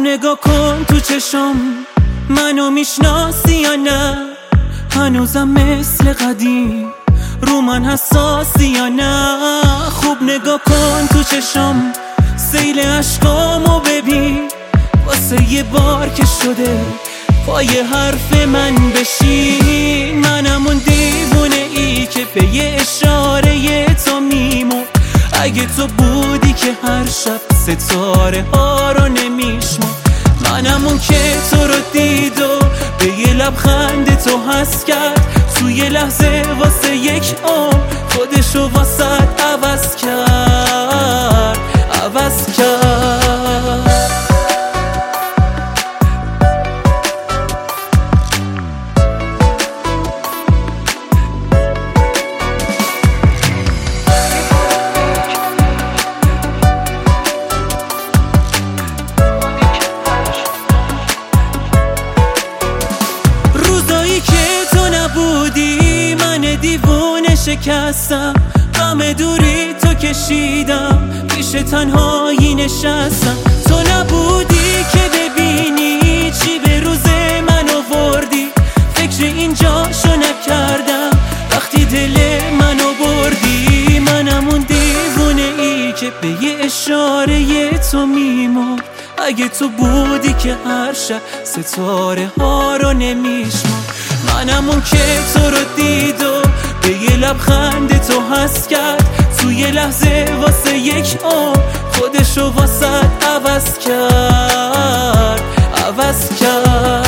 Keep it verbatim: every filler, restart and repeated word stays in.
نگاه کن تو چشم، منو میشناسی یا نه؟ هنوزم مثل قدیم رو من حساسی یا نه؟ خوب نگاه کن تو چشم، سیل عشقامو ببین، واسه یه بار که شده پای حرف من بشین. منم اون دیوونه ای که به یه اشاره تو میمون، اگه تو بودی که هر شب ستاره ها رو نمیشمون. منم اون که تو رو دید و به یه لبخند تو حس کرد، تو یه لحظه واسه یک عمر خودشو واسه عوض کرد، عوض کرد. دیوونه شکستم، غم دوری تو کشیدم، پیش تنهایی نشستم. تو نبودی که ببینی چی به روز من آوردی، فکر اینجاشو نکردم وقتی دل منو بردی. منم اون دیوونه ای که به یه اشاره تو میمون، اگه تو بودی که هر شب ستاره ها رو نمیشمون. منم اون که تو رو دید و به یه لبخند تو حس کرد، تو یه لحظه واسه یک عمر خودشو واسه عوض کرد، عوض کرد.